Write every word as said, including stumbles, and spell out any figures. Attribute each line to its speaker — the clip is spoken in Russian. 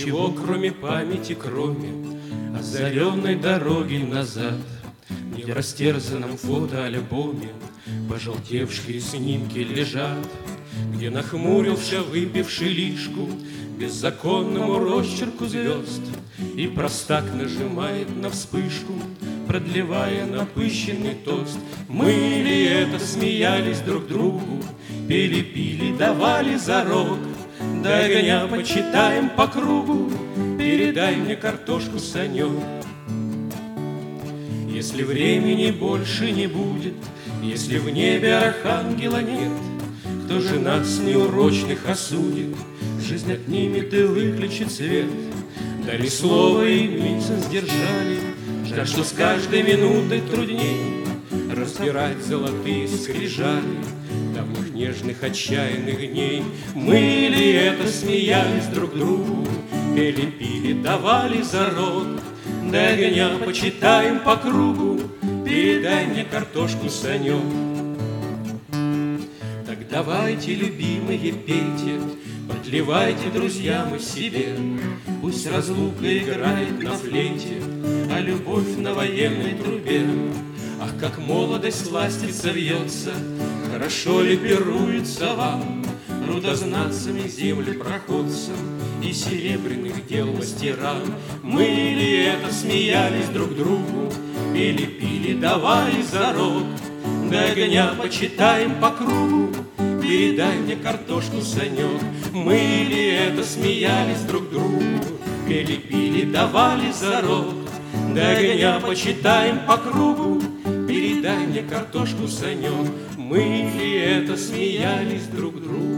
Speaker 1: Ничего, кроме памяти, кроме озаренной дороги назад. Где в растерзанном фотоальбоме пожелтевшие снимки лежат, где нахмурился выпивший лишку беззаконному росчерку звезд, и простак нажимает на вспышку, продлевая напыщенный тост. Мы ли это смеялись друг другу, пели-пили, давали зарок, до огня почитаем по кругу, передай мне картошку, Санек. Если времени больше не будет, если в небе архангела нет, кто же нас неурочных осудит, жизнь отнимет и выключит свет? Дали слово и месяц сдержали, жаль, что с каждой минутой трудней разбирать золотые скрижали давних нежных отчаянных дней. Мы ли это смеялись друг другу, пели-пили, давали зарок, до огня почитаем по кругу, передай мне картошку, Санек. Так давайте, любимые, пейте, подливайте, друзья, мы себе. Пусть разлука играет на флейте, а любовь на военной трубе. Ах, как молодость ластится, вьется, хорошо ли пируется вам, рудознатцами, земли проходцам и серебряных дел мастерам. Мы ли это смеялись друг другу, пили-пили, давали зарок, до огня почитаем по кругу, передай мне картошку, Санек. Мы ли это смеялись друг другу, пили-пили, давали зарок, до огня почитаем по кругу, передай мне картошку, Санек. Мы ли это смеялись друг другу.